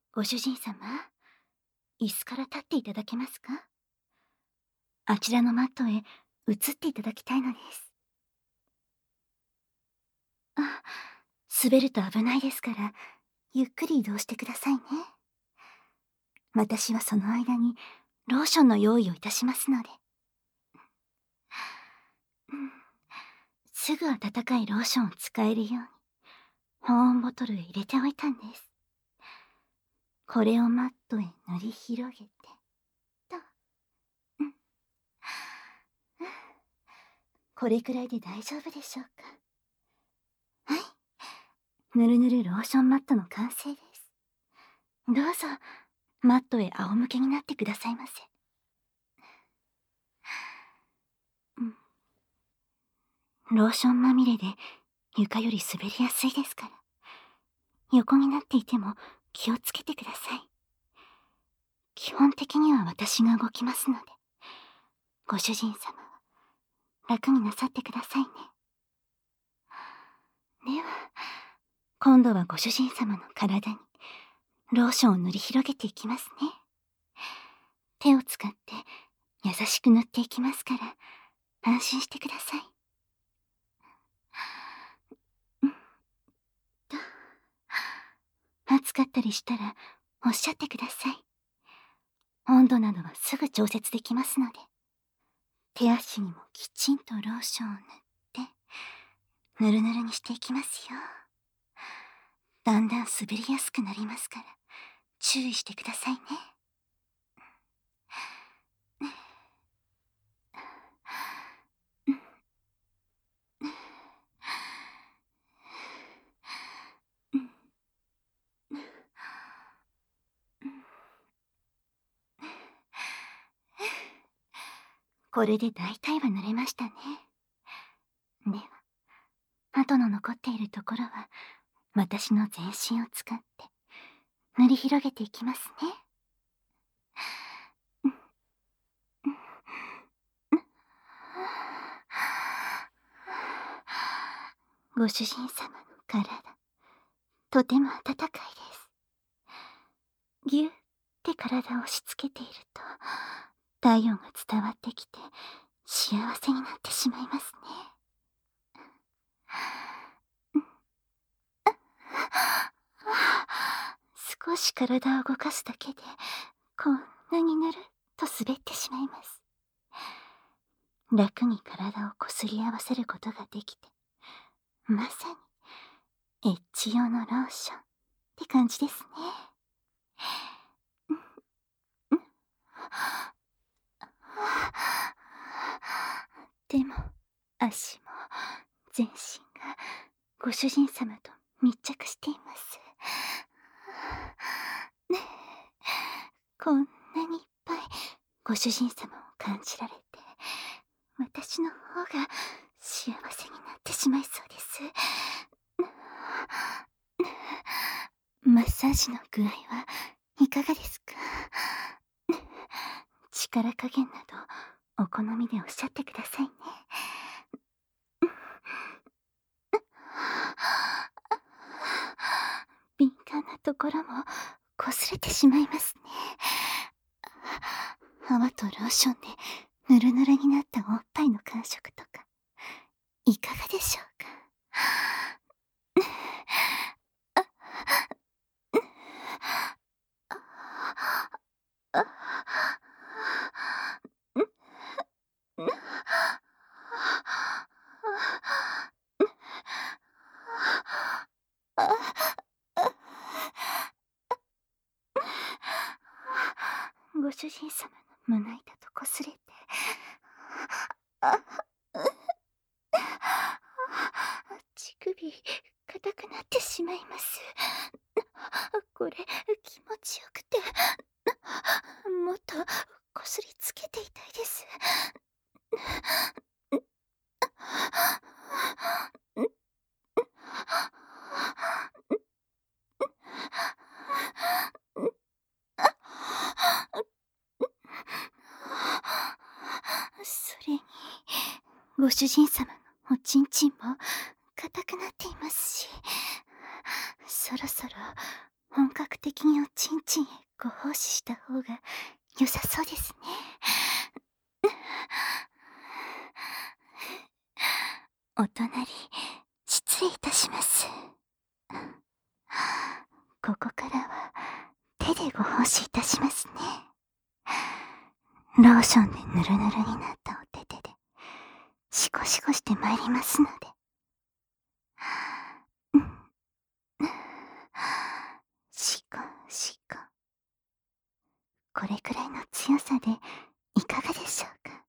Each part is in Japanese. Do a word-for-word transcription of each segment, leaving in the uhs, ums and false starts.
ご主人様、椅子から立っていただけますか？あちらのマットへ移っていただきたいのです。あ、滑ると危ないですから、ゆっくり移動してくださいね。私はその間にローションの用意をいたしますので。うん、すぐ温かいローションを使えるように、保温ボトルへ入れておいたんです。これをマットへ塗り広げて、と。うん。これくらいで大丈夫でしょうか。はい。ぬるぬるローションマットの完成です。どうぞ、マットへ仰向けになってくださいませ。うん。ローションまみれで床より滑りやすいですから。横になっていても気をつけてください。基本的には私が動きますので、ご主人様は楽になさってくださいね。では、今度はご主人様の体にローションを塗り広げていきますね。手を使って優しく塗っていきますから、安心してください。うん。と。暑かったりしたらおっしゃってください。温度などはすぐ調節できますので。手足にもきちんとローションを塗って、ぬるぬるにしていきますよ。だんだん滑りやすくなりますから、注意してくださいね。これで大体は塗れましたね。では、後の残っているところは、私の全身を使って、塗り広げていきますね。ご主人様の体、とても温かいです。ぎゅって体を押し付けていると、体温が伝わってきて、幸せになってしまいますね。少し体を動かすだけで、こんなにぬるっと滑ってしまいます。楽に体をこすり合わせることができて、まさにエッチ用のローションって感じですね。でも、足も全身がご主人様と密着しています。こんなにいっぱいご主人様を感じられて、私の方が幸せになってしまいそうです。マッサージの具合はいかがですか？力加減などお好みでおっしゃってくださいね。敏感なところも擦れてしまいますね。泡とローションでぬるぬるになったおっぱいの感触とか、いかがでしょうか？ご主人様の胸板と擦れて、乳首硬くなってしまいます。これ気持ちよくて、もっとこすりつけていたいです。それに、ご主人様のおちんちんも硬くなっていますし、そろそろ本格格的におちんちんへご奉仕した方が良さそうですね。お隣、失礼いたします。ここからは手でご奉仕いたしますね。ローションでぬるぬるになったお手手でシコシコしてまいりますので。シコシコ。これくらいの強さでいかがでしょうか。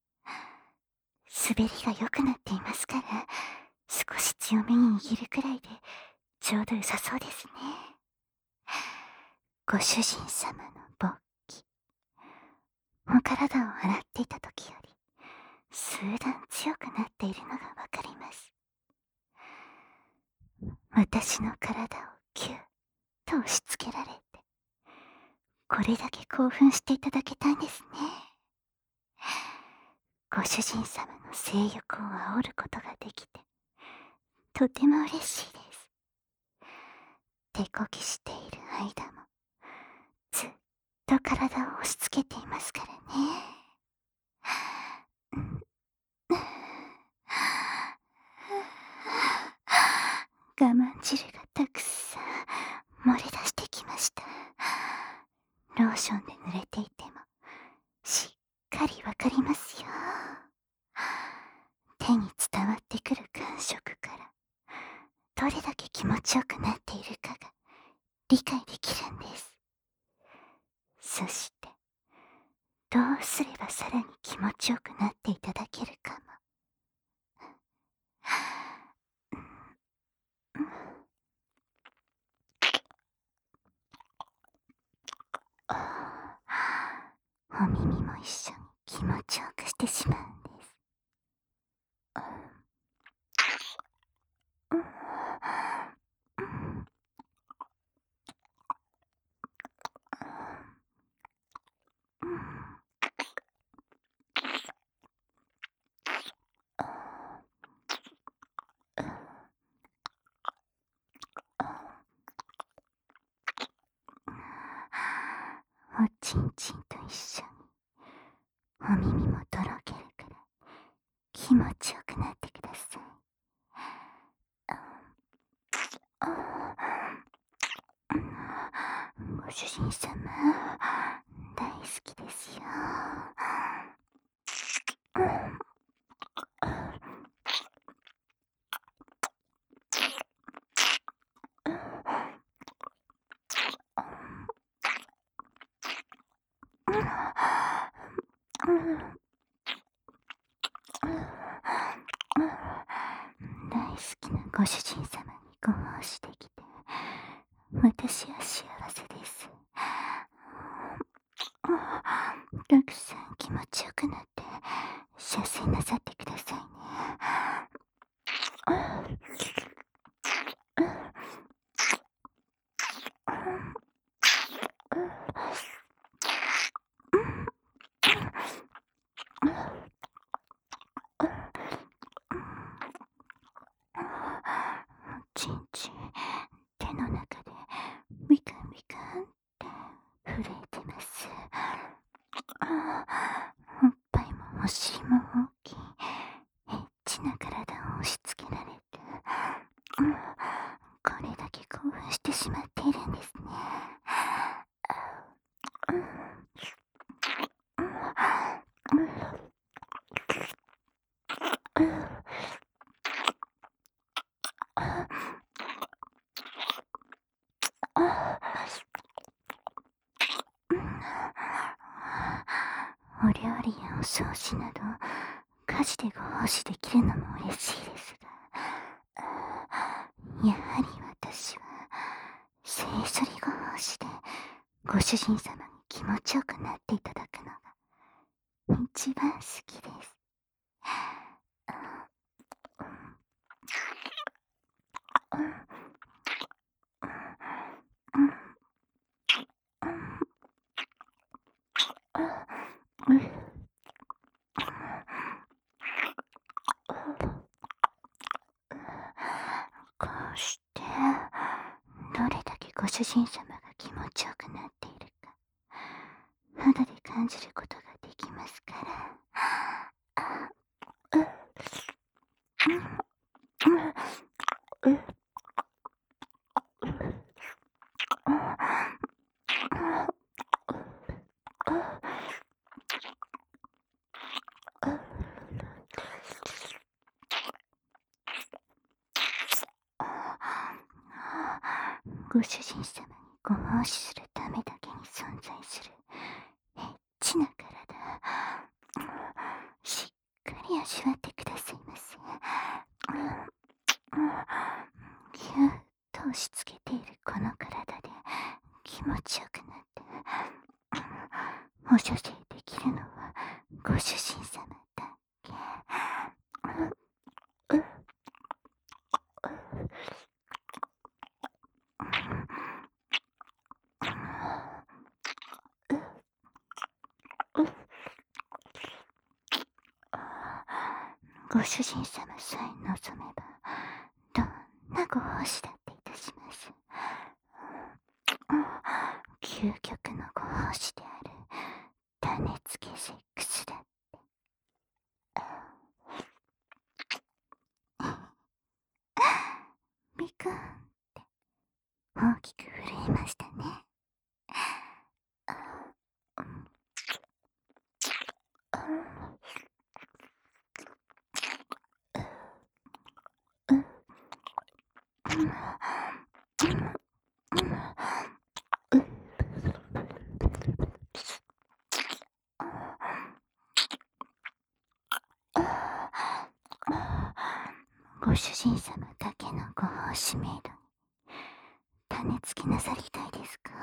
滑りが良くなっていますから、少し強めに握るくらいでちょうど良さそうですね。ご主人様の勃起、お体を洗っていた時より数段強くなっているのがわかります。私の体をキュッと押し付けられて、これだけ興奮していただけたんですね。ご主人様の性欲を煽ることができて、とても嬉しいです。手こぎしている間も、ずっと体を押し付けていますからね。我慢汁がたくさん漏れ出してきました。ローションで濡れていてもしっかりわかりますよ。手に伝わってくる感触からどれだけ気持ちよくなっているかが理解できるんです。そしてどうすればさらに気持ちよくなっていただけるかも。お耳も一緒に気持ちよくしてしまうんです。おちんちんと一緒にお耳もとろけるから気持ちよくなってください。ご主人様、大好きですよ。大好きなご主人様にご奉仕できて、私は幸せです。たくさん気持ちよくなって射精なさってくださいね。ちんちん手の中でウィカンウィカンって震えてます。おっぱいもお尻も大きいエッチな体を押し付けられて、これだけ興奮してしまっているんですね。お料理やお掃除など家事でご奉仕できるのも嬉しいですが、やはり私は性処理ご奉仕でご主人様に気持ちよくなっていただくのが一番好きです。こうしてどれだけご主人様が持ちよくなっているか肌で感じることができますから。あ、う、う、う、う、ご主人様にご奉仕するためだけに存在するエッチな体、しっかり味わってくださいませ。ぎゅっと押し付けているこの体で気持ちよくなってお射精できるのはご主人様だけ。ご主人様さえ望めばどんなご奉仕だっていたします。究極のご奉仕である種付けセックスだって。ビクンって大きく震えましたね。ご主人様だけのご奉仕メイドに種付けなさりたいですか？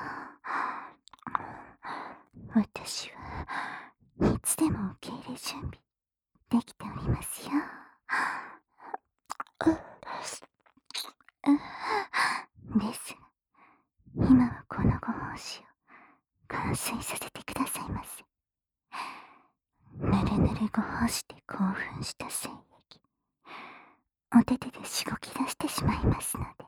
私はいつでも受け入れ準備できておりますよ。ですが今はこのご奉仕を完遂させてくださいませ。ぬるぬるご奉仕で興奮した精液お手手でしごき出してしまいますので、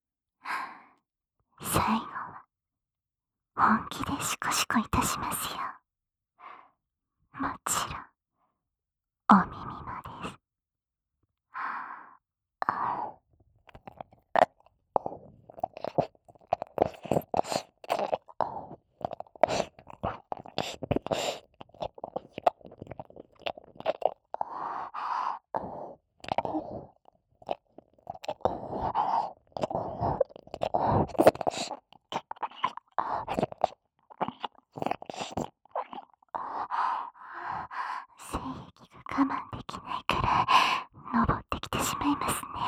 最後は本気でシコシコいたしますよ。もちろんお耳もです。精液が我慢できないくらい登ってきてしまいますね。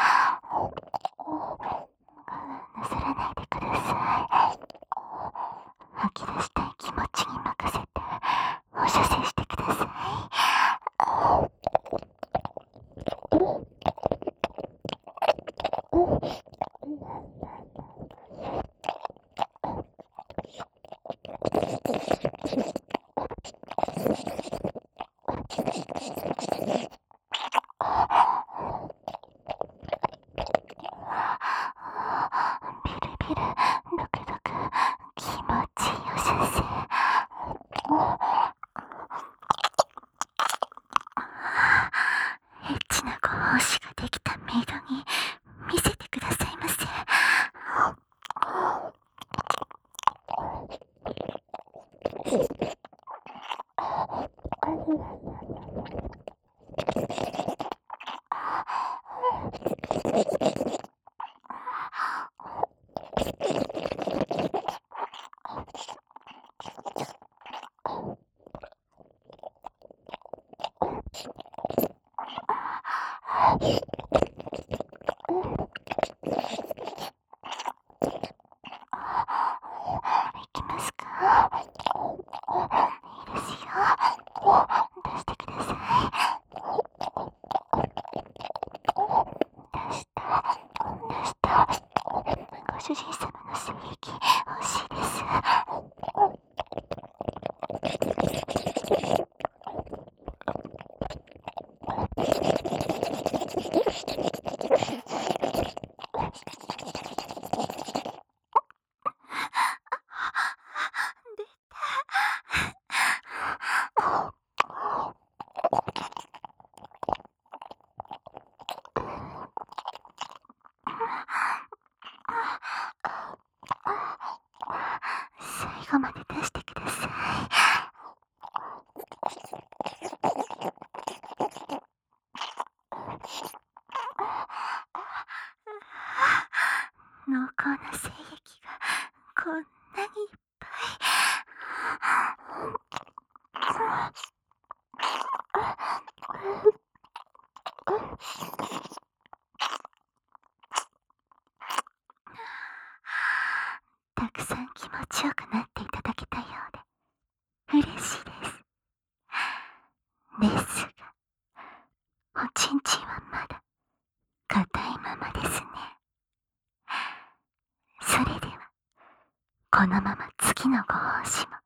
なさらないでください。吐き出したい気持ちに任せてお射精してください。ビルビルドクドク気持ちいいお射精。エッチなご奉仕ができたメイドに見せてくださいませ。いきますか？いいですよ。出してください。出した。出した。ご主人様の精液欲しいです。 後まで出してください。濃厚な精液がこんなにいっぱい。たくさん気持ちよくなっていただけたようで嬉しいです。ですが、おちんちんはまだ硬いままですね。それではこのまま次のご奉仕も